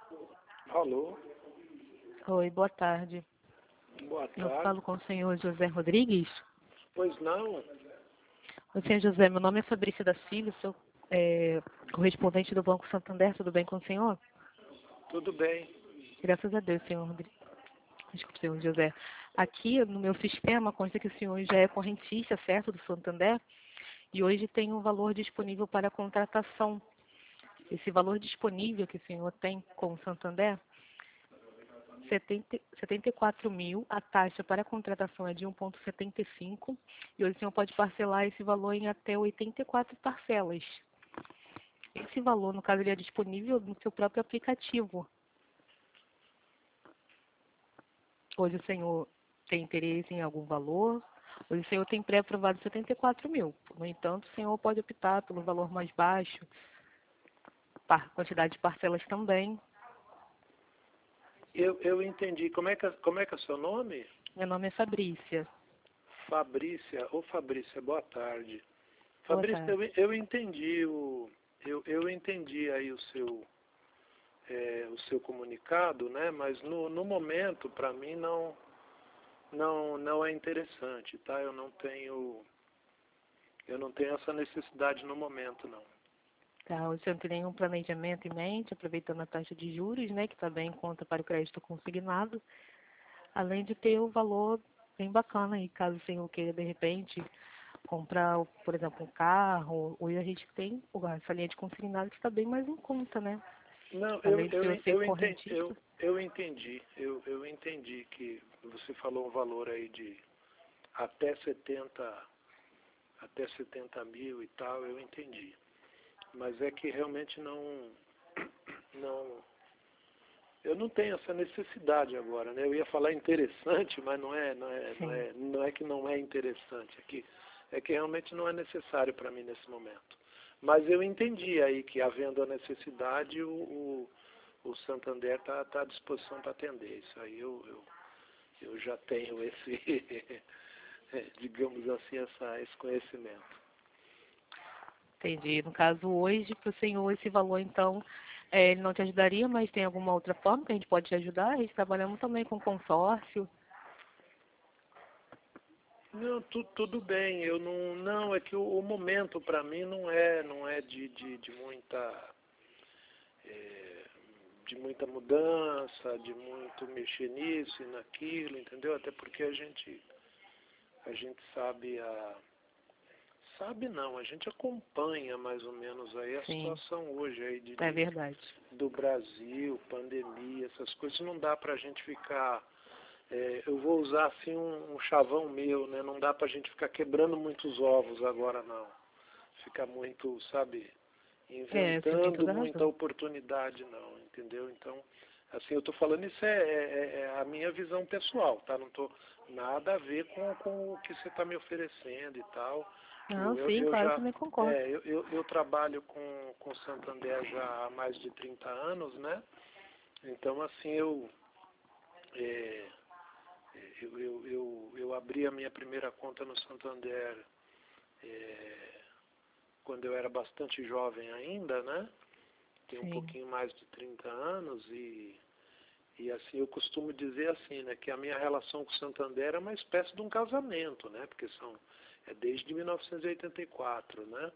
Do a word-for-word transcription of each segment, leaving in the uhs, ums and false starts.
Alô, Oi, boa tarde. boa Eu tarde. falo com o senhor José Rodrigues. Pois não? O senhor José, meu nome é Fabrícia da Silva, sou é, correspondente do Banco Santander, tudo bem com o senhor? Tudo bem. Graças a Deus, senhor Rodrigues. Desculpe, senhor José. Aqui no meu sistema consta que o senhor já é correntista, certo, do Santander, e hoje tem um valor disponível para contratação. Esse valor disponível que o senhor tem com o Santander, setenta, setenta e quatro mil, a taxa para a contratação é de um vírgula setenta e cinco e hoje o senhor pode parcelar esse valor em até oitenta e quatro parcelas. Esse valor, no caso, ele é disponível no seu próprio aplicativo. Hoje o senhor tem interesse em algum valor? Hoje o senhor tem pré-aprovado setenta e quatro mil. No entanto, o senhor pode optar pelo valor mais baixo, par- quantidade de parcelas também. Eu, eu entendi. Como é, que, é- como é que é seu nome? Meu nome é Fabrícia. Fabrícia. Ô Fabrícia, boa tarde. Boa Fabrícia, tarde. eu, eu entendi o. Eu, eu entendi aí o seu, é, o seu comunicado, né? Mas no, no momento, para mim, não, não, não é interessante, tá? Eu não tenho. Eu não tenho essa necessidade no momento, não. Tá, o senhor não tem nenhum planejamento em mente, aproveitando a taxa de juros, né, que também conta para o crédito consignado, além de ter o valor bem bacana aí, caso o senhor queira, de repente, comprar, por exemplo, um carro, hoje a gente tem essa linha de consignado que está bem mais em conta, né? Não, eu, Além de eu, eu ser eu, entendi, correntista. eu, eu entendi, eu, eu entendi que você falou um valor aí de até setenta, até setenta mil e tal, eu entendi. Mas é que realmente não, não, eu não tenho essa necessidade agora, né? Eu ia falar interessante, mas não é, não é, não Sim, é, não é que não é interessante, é que, é que realmente não é necessário para mim nesse momento. Mas eu entendi aí que havendo a necessidade, o, o, o Santander está tá à disposição para atender. Isso aí eu, eu, eu já tenho esse, digamos assim, essa, esse conhecimento. entendi. No caso, hoje, para o senhor, esse valor, então, é, ele não te ajudaria, mas tem alguma outra forma que a gente pode te ajudar? A gente trabalhamos também com consórcio. Não, tu, tudo bem. Eu não, não é que o, o momento para mim não é, não é de, de, de muita, é, de muita mudança, de muito mexer nisso e naquilo, entendeu? Até porque a gente, a gente sabe a, sabe não, a gente acompanha mais ou menos aí a Sim, situação hoje aí de, é de verdade. do Brasil, pandemia, essas coisas não dá para a gente ficar. É, eu vou usar assim um, um chavão meu, né? Não dá pra gente ficar quebrando muitos ovos agora não. Ficar muito, sabe, É, você tem inventando toda a muita razão. oportunidade não, entendeu? Então, assim, eu tô falando isso é, é, é a minha visão pessoal, tá? Não tô nada a ver com, com o que você está me oferecendo e tal. Não, Eu, eu, sim, eu claro, eu já, também concordo. é, eu, eu, eu trabalho com, com Santander já há mais de trinta anos, né? Então, assim, eu, é, eu, eu, eu, eu abri a minha primeira conta no Santander é, quando eu era bastante jovem ainda, né? Tenho um Sim, pouquinho mais de trinta anos e, e assim, eu costumo dizer assim, né? Que a minha relação com o Santander é uma espécie de um casamento, né? Porque são, é desde mil novecentos e oitenta e quatro, né?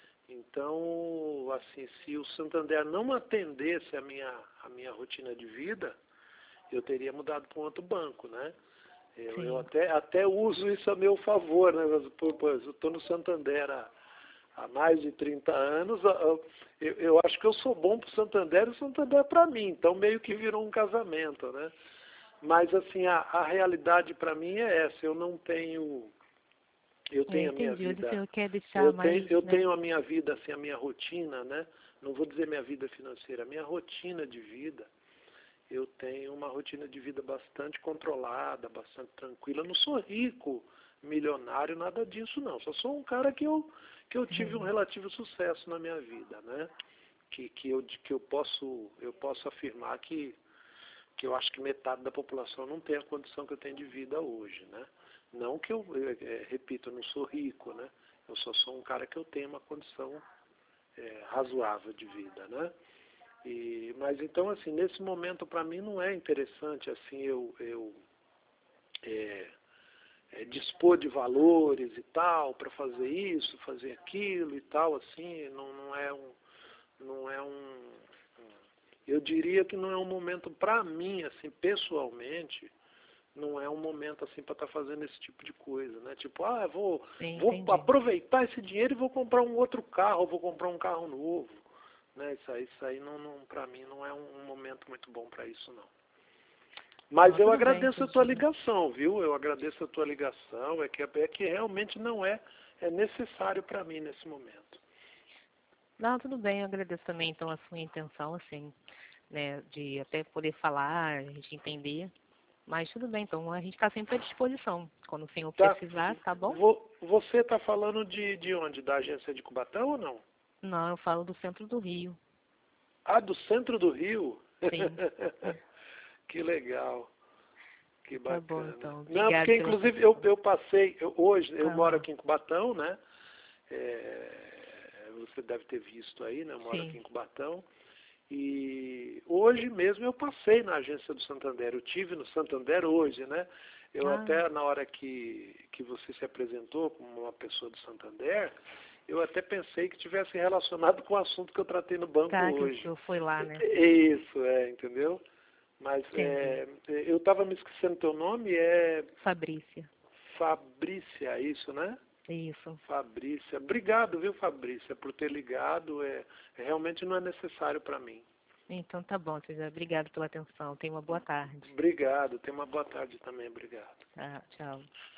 Então, assim, se o Santander não atendesse a minha, a minha rotina de vida, eu teria mudado para um outro banco, né? Eu, eu sim. até, até uso isso a meu favor, né? Mas, pô, pô, eu estou no Santander há, há mais de trinta anos, eu, eu, eu acho que eu sou bom para o Santander e o Santander é para mim, então meio que virou um casamento, né? Mas assim, a, a realidade para mim é essa, eu não tenho, eu Eu tenho a minha entendi. Hoje o vida, senhor quer deixar eu tenho, mais, eu né? tenho a minha vida, assim, a minha rotina, né? Não vou dizer minha vida financeira, a minha rotina de vida, eu tenho uma rotina de vida bastante controlada, bastante tranquila. Eu não sou rico, milionário, nada disso não. Só sou um cara que eu, que eu tive um Uhum. relativo sucesso na minha vida, né? Que, que, eu, que eu, posso, eu posso afirmar que, que eu acho que metade da população não tem a condição que eu tenho de vida hoje, né? Não que eu, é, repito, eu não sou rico, né? Eu só sou um cara que eu tenho uma condição é, razoável de vida, né? E, mas então, assim, nesse momento para mim não é interessante assim eu, eu é, é, dispor de valores e tal para fazer isso, fazer aquilo e tal, assim, não, não é um, não é um, eu diria que não é um momento para mim, assim, pessoalmente, não é um momento assim para estar fazendo esse tipo de coisa, né? Tipo, ah, eu vou, Sim, vou entendi. aproveitar esse dinheiro e vou comprar um outro carro, vou comprar um carro novo, né? Isso aí, isso aí não, não, para mim não é um, um momento muito bom para isso, não. Mas Não, eu tudo bem, agradeço a tua entendi. ligação, viu? Eu agradeço a tua ligação, é que, é que realmente não é, é necessário para mim nesse momento. Não, tudo bem, eu agradeço também então a sua intenção, assim, né, de até poder falar, a gente entender. Mas tudo bem, então a gente está sempre à disposição. Quando o senhor Tá? precisar, tá bom? Vo- Você está falando de, de onde? Da agência de Cubatão ou não? Não, eu falo do centro do Rio. Ah, do centro do Rio? Sim. Que legal, que Tá bom, bacana. então. Não, Obrigada porque pela inclusive eu, atenção. eu passei, eu, hoje, eu moro Aham. aqui em Cubatão, né? É, você deve ter visto aí, né? Eu moro aqui Sim. em Cubatão. E hoje mesmo eu passei na agência do Santander. Eu tive no Santander hoje, né? Eu Ah, até, na hora que, que você se apresentou como uma pessoa do Santander, eu até pensei que tivesse relacionado com o assunto que eu tratei no banco tá, que o hoje. senhor foi lá, né? É isso, é, entendeu? Mas Entendi. é, eu estava me esquecendo teu nome, é Fabrícia. Fabrícia, é isso, né? Isso. Fabrícia. Obrigado, viu, Fabrícia, por ter ligado. É, realmente não é necessário para mim. Então tá bom, seu José. Obrigado pela atenção. Tenha uma boa tarde. Obrigado. Tenha uma boa tarde também. Obrigado. Tá, tchau.